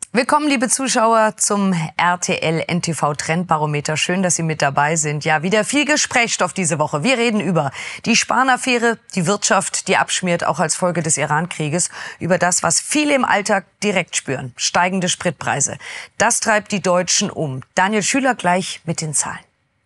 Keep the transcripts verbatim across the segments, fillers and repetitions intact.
Willkommen, liebe Zuschauer, zum R T L N T V Trendbarometer. Schön, dass Sie mit dabei sind. Ja, wieder viel Gesprächsstoff diese Woche. Wir reden über die Spahn-Affäre, die Wirtschaft, die abschmiert, auch als Folge des Iran-Krieges, über das, was viele im Alltag direkt spüren: steigende Spritpreise. Das treibt die Deutschen um. Daniel Schüler gleich mit den Zahlen.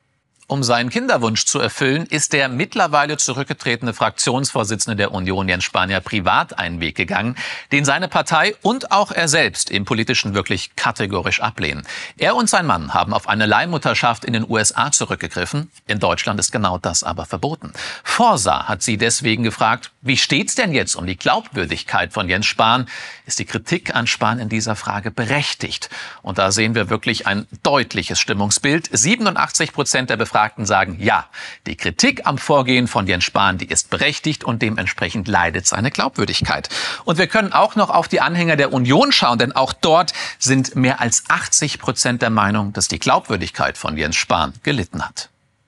Um seinen Kinderwunsch zu erfüllen, ist der mittlerweile zurückgetretene Fraktionsvorsitzende der Union, Jens Spahn, ja privat einen Weg gegangen, den seine Partei und auch er selbst im Politischen wirklich kategorisch ablehnen. Er und sein Mann haben auf eine Leihmutterschaft in den U S A zurückgegriffen. In Deutschland ist genau das aber verboten. Forsa hat sie deswegen gefragt, wie steht's denn jetzt um die Glaubwürdigkeit von Jens Spahn? Ist die Kritik an Spahn in dieser Frage berechtigt? Und da sehen wir wirklich ein deutliches Stimmungsbild. siebenundachtzig Prozent der Befragten sagen, ja, die Kritik am Vorgehen von Jens Spahn, die ist berechtigt und dementsprechend leidet seine Glaubwürdigkeit. Und wir können auch noch auf die Anhänger der Union schauen, denn auch dort sind mehr als achtzig Prozent der Meinung, dass die Glaubwürdigkeit von Jens Spahn gelitten hat.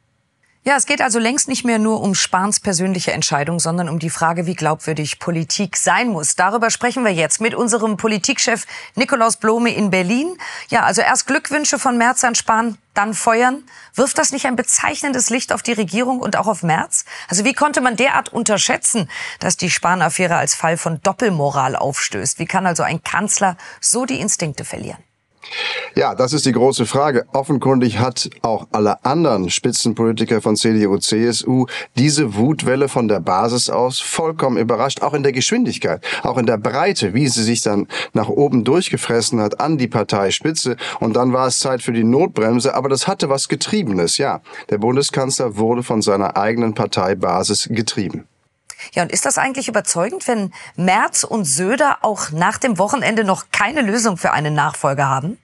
Ja, es geht also längst nicht mehr nur um Spahns persönliche Entscheidung, sondern um die Frage, wie glaubwürdig Politik sein muss. Darüber sprechen wir jetzt mit unserem Politikchef Nikolaus Blome in Berlin. Ja, also erst Glückwünsche von Merz an Spahn, dann feuern. Wirft das nicht ein bezeichnendes Licht auf die Regierung und auch auf Merz? Also wie konnte man derart unterschätzen, dass die Spahn-Affäre als Fall von Doppelmoral aufstößt? Wie kann also ein Kanzler so die Instinkte verlieren? Ja, das ist die große Frage. Offenkundig hat auch alle anderen Spitzenpolitiker von C D U, C S U diese Wutwelle von der Basis aus vollkommen überrascht, auch in der Geschwindigkeit, auch in der Breite, wie sie sich dann nach oben durchgefressen hat an die Parteispitze. Und dann war es Zeit für die Notbremse, aber das hatte was Getriebenes, ja. Der Bundeskanzler wurde von seiner eigenen Parteibasis getrieben. Ja, und ist das eigentlich überzeugend, wenn Merz und Söder auch nach dem Wochenende noch keine Lösung für einen Nachfolger haben?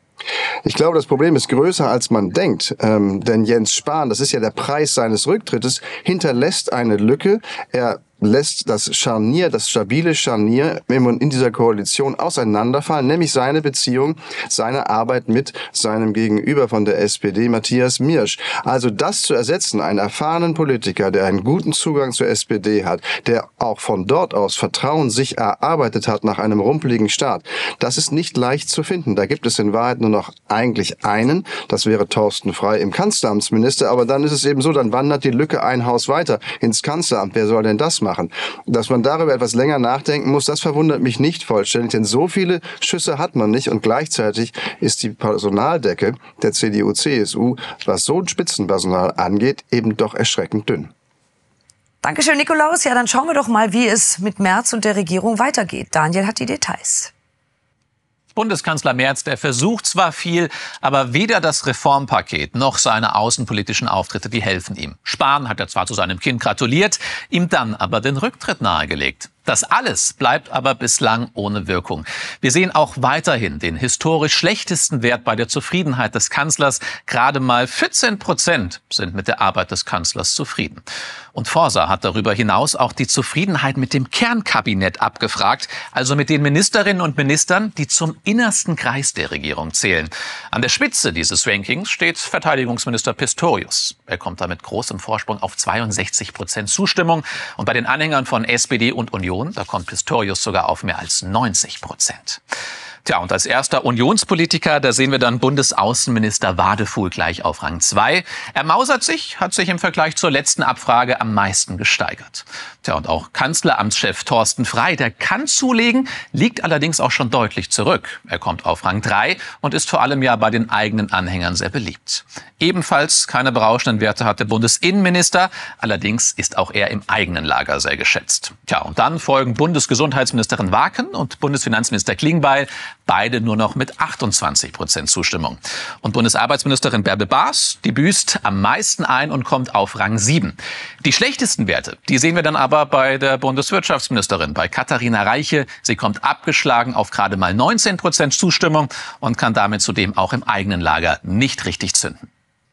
Ich glaube, das Problem ist größer, als man denkt. Ähm, denn Jens Spahn, das ist ja der Preis seines Rücktrittes, hinterlässt eine Lücke. Er lässt das Scharnier, das stabile Scharnier in dieser Koalition auseinanderfallen, nämlich seine Beziehung, seine Arbeit mit seinem Gegenüber von der S P D, Matthias Miersch. Also das zu ersetzen, einen erfahrenen Politiker, der einen guten Zugang zur S P D hat, der auch von dort aus Vertrauen sich erarbeitet hat nach einem rumpeligen Start, das ist nicht leicht zu finden. Da gibt es in Wahrheit nur noch eigentlich einen, das wäre Thorsten Frey im Kanzleramtsminister, aber dann ist es eben so, dann wandert die Lücke ein Haus weiter ins Kanzleramt. Wer soll denn das machen? machen. Dass man darüber etwas länger nachdenken muss, das verwundert mich nicht vollständig, denn so viele Schüsse hat man nicht und gleichzeitig ist die Personaldecke der C D U, C S U, was so ein Spitzenpersonal angeht, eben doch erschreckend dünn. Dankeschön, Nikolaus. Ja, dann schauen wir doch mal, wie es mit Merz und der Regierung weitergeht. Daniel hat die Details. Bundeskanzler Merz, der versucht zwar viel, aber weder das Reformpaket noch seine außenpolitischen Auftritte, die helfen ihm. Spahn hat er zwar zu seinem Kind gratuliert, ihm dann aber den Rücktritt nahegelegt. Das alles bleibt aber bislang ohne Wirkung. Wir sehen auch weiterhin den historisch schlechtesten Wert bei der Zufriedenheit des Kanzlers. Gerade mal vierzehn Prozent sind mit der Arbeit des Kanzlers zufrieden. Und Forsa hat darüber hinaus auch die Zufriedenheit mit dem Kernkabinett abgefragt, also mit den Ministerinnen und Ministern, die zum innersten Kreis der Regierung zählen. An der Spitze dieses Rankings steht Verteidigungsminister Pistorius. Er kommt da mit großem Vorsprung auf zweiundsechzig Prozent Zustimmung. Und bei den Anhängern von S P D und Union, da kommt Pistorius sogar auf mehr als neunzig Prozent. Tja, und als erster Unionspolitiker, da sehen wir dann Bundesaußenminister Wadefuhl gleich auf Rang zwei. Er mausert sich, hat sich im Vergleich zur letzten Abfrage am meisten gesteigert. Tja, und auch Kanzleramtschef Thorsten Frey, der kann zulegen, liegt allerdings auch schon deutlich zurück. Er kommt auf Rang drei und ist vor allem ja bei den eigenen Anhängern sehr beliebt. Ebenfalls keine berauschenden Werte hat der Bundesinnenminister, allerdings ist auch er im eigenen Lager sehr geschätzt. Tja, und dann folgen Bundesgesundheitsministerin Waken und Bundesfinanzminister Klingbeil, beide nur noch mit achtundzwanzig Prozent Zustimmung. Und Bundesarbeitsministerin Bärbel Baas, die büßt am meisten ein und kommt auf Rang sieben. Die schlechtesten Werte, die sehen wir dann aber bei der Bundeswirtschaftsministerin, bei Katharina Reiche. Sie kommt abgeschlagen auf gerade mal neunzehn Prozent Zustimmung und kann damit zudem auch im eigenen Lager nicht richtig zünden.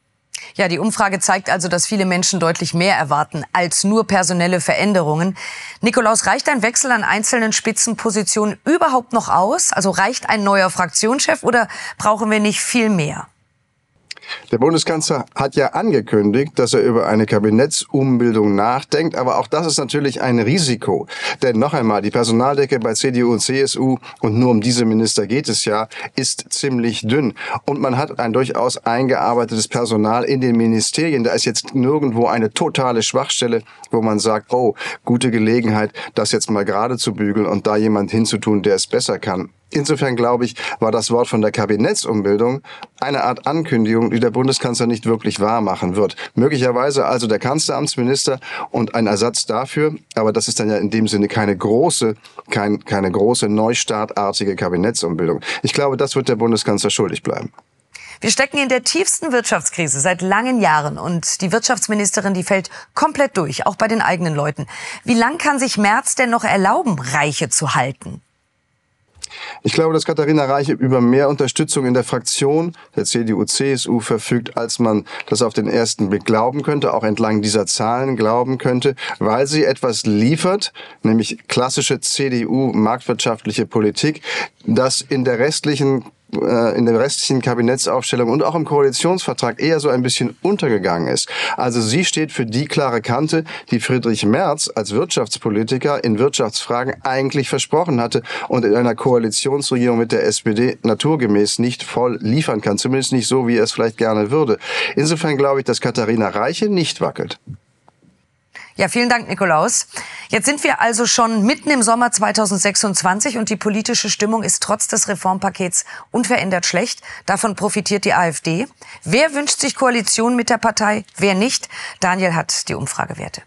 Ja, die Umfrage zeigt also, dass viele Menschen deutlich mehr erwarten als nur personelle Veränderungen. Nikolaus, reicht ein Wechsel an einzelnen Spitzenpositionen überhaupt noch aus? Also reicht ein neuer Fraktionschef oder brauchen wir nicht viel mehr? Der Bundeskanzler hat ja angekündigt, dass er über eine Kabinettsumbildung nachdenkt. Aber auch das ist natürlich ein Risiko. Denn noch einmal, die Personaldecke bei C D U und C S U, und nur um diese Minister geht es ja, ist ziemlich dünn. Und man hat ein durchaus eingearbeitetes Personal in den Ministerien. Da ist jetzt nirgendwo eine totale Schwachstelle, wo man sagt, oh, gute Gelegenheit, das jetzt mal gerade zu bügeln und da jemand hinzutun, der es besser kann. Insofern, glaube ich, war das Wort von der Kabinettsumbildung eine Art Ankündigung, die der Bundeskanzler nicht wirklich wahr machen wird. Möglicherweise also der Kanzleramtsminister und ein Ersatz dafür, aber das ist dann ja in dem Sinne keine große, kein, keine große neustartartige Kabinettsumbildung. Ich glaube, das wird der Bundeskanzler schuldig bleiben. Wir stecken in der tiefsten Wirtschaftskrise seit langen Jahren und die Wirtschaftsministerin, die fällt komplett durch, auch bei den eigenen Leuten. Wie lang kann sich Merz denn noch erlauben, Reiche zu halten? Ich glaube, dass Katharina Reiche über mehr Unterstützung in der Fraktion der C D U C S U verfügt, als man das auf den ersten Blick glauben könnte, auch entlang dieser Zahlen glauben könnte, weil sie etwas liefert, nämlich klassische C D U-marktwirtschaftliche Politik, das in der restlichen in der restlichen Kabinettsaufstellung und auch im Koalitionsvertrag eher so ein bisschen untergegangen ist. Also sie steht für die klare Kante, die Friedrich Merz als Wirtschaftspolitiker in Wirtschaftsfragen eigentlich versprochen hatte und in einer Koalitionsregierung mit der S P D naturgemäß nicht voll liefern kann. Zumindest nicht so, wie er es vielleicht gerne würde. Insofern glaube ich, dass Katharina Reiche nicht wackelt. Ja, vielen Dank, Nikolaus. Jetzt sind wir also schon mitten im Sommer zweitausendsechsundzwanzig und die politische Stimmung ist trotz des Reformpakets unverändert schlecht. Davon profitiert die AfD. Wer wünscht sich Koalition mit der Partei, wer nicht? Daniel hat die Umfragewerte.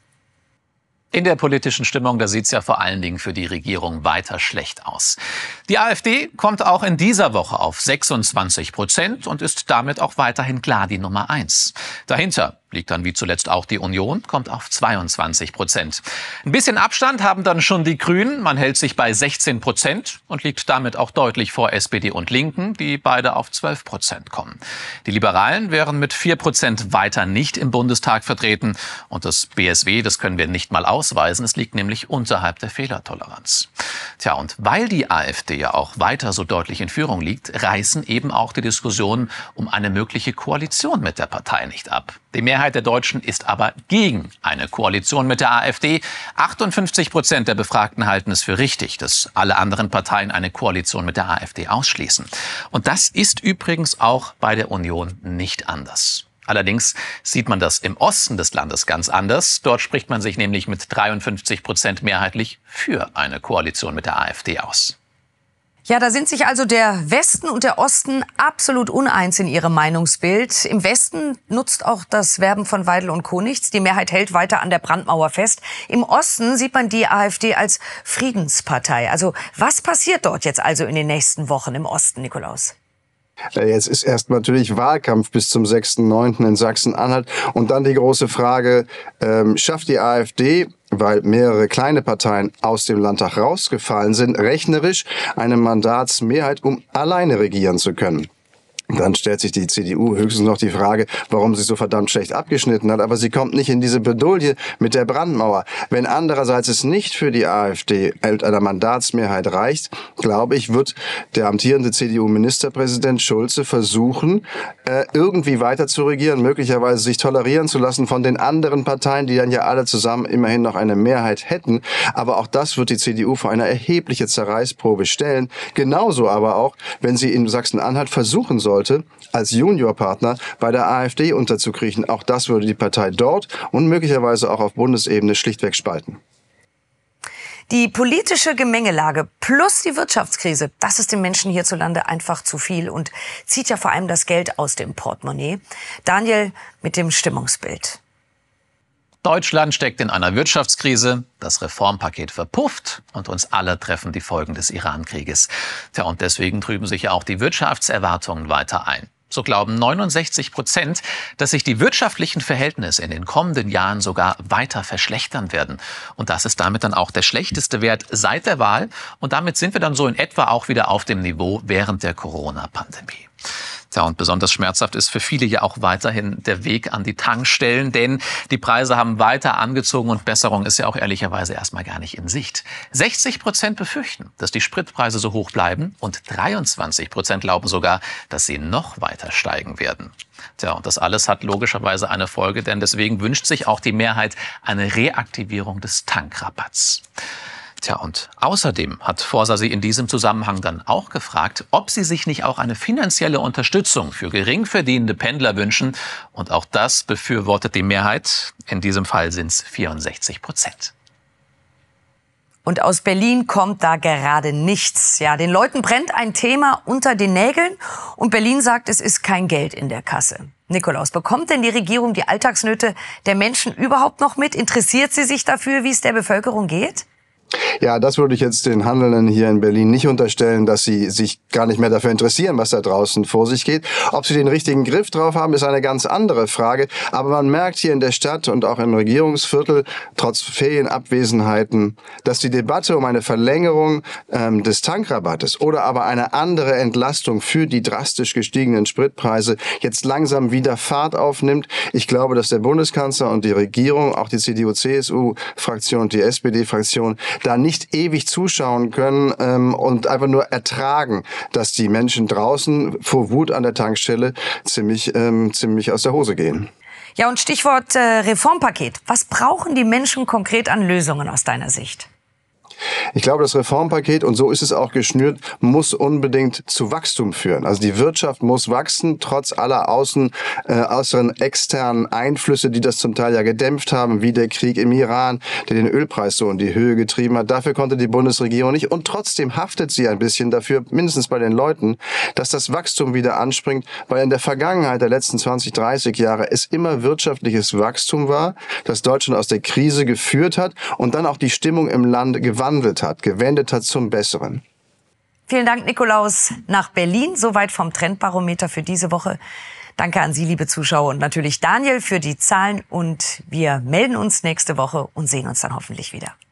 In der politischen Stimmung, da sieht es ja vor allen Dingen für die Regierung weiter schlecht aus. Die AfD kommt auch in dieser Woche auf sechsundzwanzig Prozent und ist damit auch weiterhin klar die Nummer eins. Dahinter liegt dann wie zuletzt auch die Union, kommt auf zweiundzwanzig Prozent. Ein bisschen Abstand haben dann schon die Grünen. Man hält sich bei sechzehn Prozent und liegt damit auch deutlich vor S P D und Linken, die beide auf zwölf Prozent kommen. Die Liberalen wären mit vier Prozent weiter nicht im Bundestag vertreten. Und das B S W, das können wir nicht mal ausweisen. Es liegt nämlich unterhalb der Fehlertoleranz. Tja, und weil die AfD ja auch weiter so deutlich in Führung liegt, reißen eben auch die Diskussionen um eine mögliche Koalition mit der Partei nicht ab. Die Mehrheit der Deutschen ist aber gegen eine Koalition mit der AfD. achtundfünfzig Prozent der Befragten halten es für richtig, dass alle anderen Parteien eine Koalition mit der AfD ausschließen. Und das ist übrigens auch bei der Union nicht anders. Allerdings sieht man das im Osten des Landes ganz anders. Dort spricht man sich nämlich mit dreiundfünfzig Prozent mehrheitlich für eine Koalition mit der AfD aus. Ja, da sind sich also der Westen und der Osten absolut uneins in ihrem Meinungsbild. Im Westen nutzt auch das Werben von Weidel und Co. nichts. Die Mehrheit hält weiter an der Brandmauer fest. Im Osten sieht man die AfD als Friedenspartei. Also was passiert dort jetzt also in den nächsten Wochen im Osten, Nikolaus? Jetzt ist erst natürlich Wahlkampf bis zum sechsten neunten in Sachsen-Anhalt. Und dann die große Frage, ähm, schafft die AfD, weil mehrere kleine Parteien aus dem Landtag rausgefallen sind, rechnerisch eine Mandatsmehrheit, um alleine regieren zu können? Dann stellt sich die C D U höchstens noch die Frage, warum sie so verdammt schlecht abgeschnitten hat. Aber sie kommt nicht in diese Bredouille mit der Brandmauer. Wenn andererseits es nicht für die AfD mit einer Mandatsmehrheit reicht, glaube ich, wird der amtierende C D U-Ministerpräsident Schulze versuchen, irgendwie weiter zu regieren, möglicherweise sich tolerieren zu lassen von den anderen Parteien, die dann ja alle zusammen immerhin noch eine Mehrheit hätten. Aber auch das wird die C D U vor eine erhebliche Zerreißprobe stellen. Genauso aber auch, wenn sie in Sachsen-Anhalt versuchen soll, als Juniorpartner bei der AfD unterzukriechen. Auch das würde die Partei dort und möglicherweise auch auf Bundesebene schlichtweg spalten. Die politische Gemengelage plus die Wirtschaftskrise, das ist den Menschen hierzulande einfach zu viel und zieht ja vor allem das Geld aus dem Portemonnaie. Daniel mit dem Stimmungsbild. Deutschland steckt in einer Wirtschaftskrise, das Reformpaket verpufft und uns alle treffen die Folgen des Iran-Krieges. Tja, und deswegen trüben sich ja auch die Wirtschaftserwartungen weiter ein. So glauben neunundsechzig Prozent, dass sich die wirtschaftlichen Verhältnisse in den kommenden Jahren sogar weiter verschlechtern werden. Und das ist damit dann auch der schlechteste Wert seit der Wahl. Und damit sind wir dann so in etwa auch wieder auf dem Niveau während der Corona-Pandemie. Tja, und besonders schmerzhaft ist für viele ja auch weiterhin der Weg an die Tankstellen, denn die Preise haben weiter angezogen und Besserung ist ja auch ehrlicherweise erstmal gar nicht in Sicht. sechzig Prozent befürchten, dass die Spritpreise so hoch bleiben und dreiundzwanzig Prozent glauben sogar, dass sie noch weiter steigen werden. Tja, und das alles hat logischerweise eine Folge, denn deswegen wünscht sich auch die Mehrheit eine Reaktivierung des Tankrabatts. Tja, und außerdem hat Forsa sie in diesem Zusammenhang dann auch gefragt, ob sie sich nicht auch eine finanzielle Unterstützung für gering verdienende Pendler wünschen. Und auch das befürwortet die Mehrheit. In diesem Fall sind es vierundsechzig Prozent. Und aus Berlin kommt da gerade nichts. Ja, den Leuten brennt ein Thema unter den Nägeln und Berlin sagt, es ist kein Geld in der Kasse. Nikolaus, bekommt denn die Regierung die Alltagsnöte der Menschen überhaupt noch mit? Interessiert sie sich dafür, wie es der Bevölkerung geht? Ja, das würde ich jetzt den Handelnden hier in Berlin nicht unterstellen, dass sie sich gar nicht mehr dafür interessieren, was da draußen vor sich geht. Ob sie den richtigen Griff drauf haben, ist eine ganz andere Frage. Aber man merkt hier in der Stadt und auch im Regierungsviertel, trotz Ferienabwesenheiten, dass die Debatte um eine Verlängerung ähm, des Tankrabattes oder aber eine andere Entlastung für die drastisch gestiegenen Spritpreise jetzt langsam wieder Fahrt aufnimmt. Ich glaube, dass der Bundeskanzler und die Regierung, auch die C D U-C S U-Fraktion und die S P D-Fraktion, da nicht ewig zuschauen können ähm, und einfach nur ertragen, dass die Menschen draußen vor Wut an der Tankstelle ziemlich, ähm, ziemlich aus der Hose gehen. Ja, und Stichwort äh, Reformpaket. Was brauchen die Menschen konkret an Lösungen aus deiner Sicht? Ich glaube, das Reformpaket, und so ist es auch geschnürt, muss unbedingt zu Wachstum führen. Also die Wirtschaft muss wachsen, trotz aller außen, äh, äußeren externen Einflüsse, die das zum Teil ja gedämpft haben, wie der Krieg im Iran, der den Ölpreis so in die Höhe getrieben hat. Dafür konnte die Bundesregierung nicht. Und trotzdem haftet sie ein bisschen dafür, mindestens bei den Leuten, dass das Wachstum wieder anspringt, weil in der Vergangenheit der letzten zwanzig, dreißig Jahre es immer wirtschaftliches Wachstum war, das Deutschland aus der Krise geführt hat und dann auch die Stimmung im Land gewandelt hat, gewendet hat zum Besseren. Vielen Dank, Nikolaus, nach Berlin. Soweit vom Trendbarometer für diese Woche. Danke an Sie, liebe Zuschauer, und natürlich Daniel für die Zahlen. Und wir melden uns nächste Woche und sehen uns dann hoffentlich wieder.